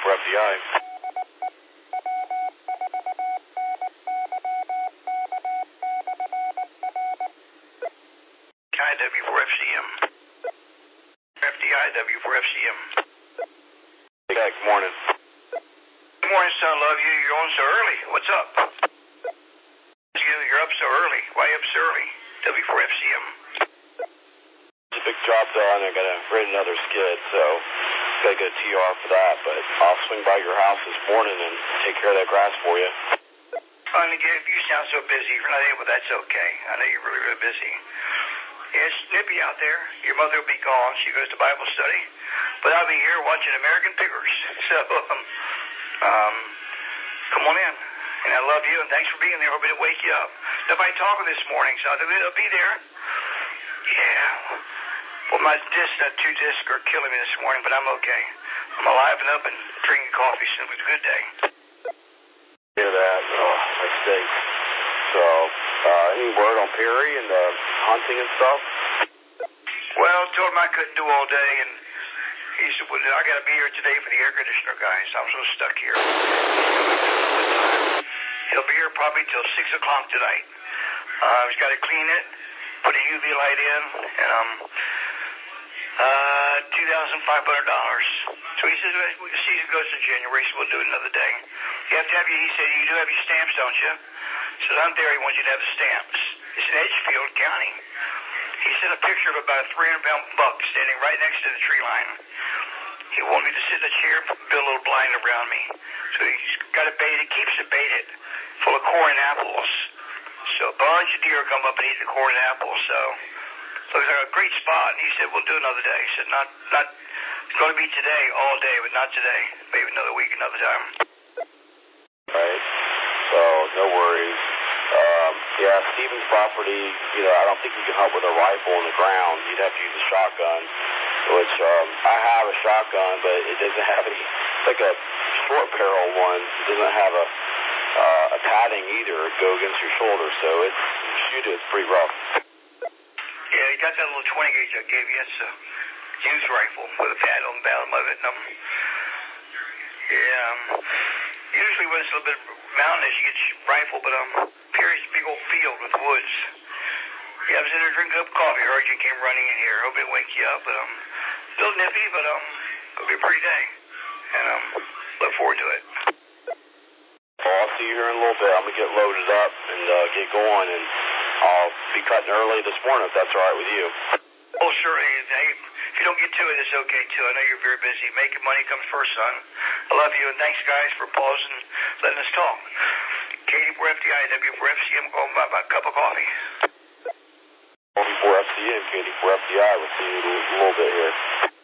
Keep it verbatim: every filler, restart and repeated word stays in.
four F D I. I W four F C M. F D I W four F C M. Yeah, good morning. Good morning, son. Love you. You're on so early. What's up? You, you're up so early. Why you up so early? W four F C M. It's a big job done. I got to rent another skid, so got to get a T R for that. But I'll swing by your house this morning and take care of that grass for you. Honey, you sound so busy. If you're not able, that's okay. I know you're really, really busy. Yeah, it's nippy out there. Your mother will be gone. She goes to Bible study. But I'll be here watching American Pickers. So, um, um, come on in. And I love you, and thanks for being there. Hope it'll wake you up. Nobody talking this morning, so they'll be there. Yeah. Well, my disc, uh, two discs are killing me this morning, but I'm okay. I'm alive and up and drinking coffee, so it was a good day. Hear that? Oh, that stinks. So, uh, any word on Perry and uh, hunting and stuff? Well, told him I couldn't do all day, and he said, well, I got to be here today for the air conditioner guys. I'm so stuck here. He'll be here probably till six o'clock tonight. Uh, he's got to clean it, put a U V light in, and um, uh, two thousand five hundred dollars. So he says, well, the season goes to January, so we'll do it another day. You have to have your, he said, you do have your stamps, don't you? He says, I'm there, he wants you to have the stamps. It's in Edgefield County. He sent a picture of about a three hundred pound buck standing right next to the tree line. He wanted me to sit in a chair and build a little blind around me. So he's got it baited, keeps it baited, full of corn and apples. So a bunch of deer come up and eat the corn and apples. So looks like a great spot. And he said, we'll do another day. He said, not, not, it's going to be today, all day, but not today. Maybe another week, another time. Right. So, no worries. Um, yeah, Stevens property, you know, I don't think you can hunt with a rifle on the ground. You'd have to use a shotgun, which um, I have a shotgun, but it doesn't have any, it's like a short barrel one. It doesn't have a, uh, a padding either. It go against your shoulder, so it's, shoot it, it's pretty rough. Yeah, you got that little twenty gauge I gave you. It's a youth rifle with a pad on the bottom of it. And, um, yeah, um, usually when it's a little bit mountainous, you get your rifle, but um, Perry's a big old field with woods. Yeah, I was in there drinking a cup of coffee. I heard you came running in here. Hope it wake you up. But um, a little nippy, but um, it'll be a pretty day. And um, look forward to it. Well, I'll see you here in a little bit. I'm going to get loaded up and uh, get going, and I'll be cutting early this morning if that's all right with you. Oh, sure. Hey, if you don't get to it, it's okay, too. I know you're very busy. Making money comes first, son. I love you, and thanks, guys, for pausing and letting us talk. Katie four F D I, W four F C M, going by my cup of coffee. W four F C M, Katie four F D I. We'll see you in a little bit here.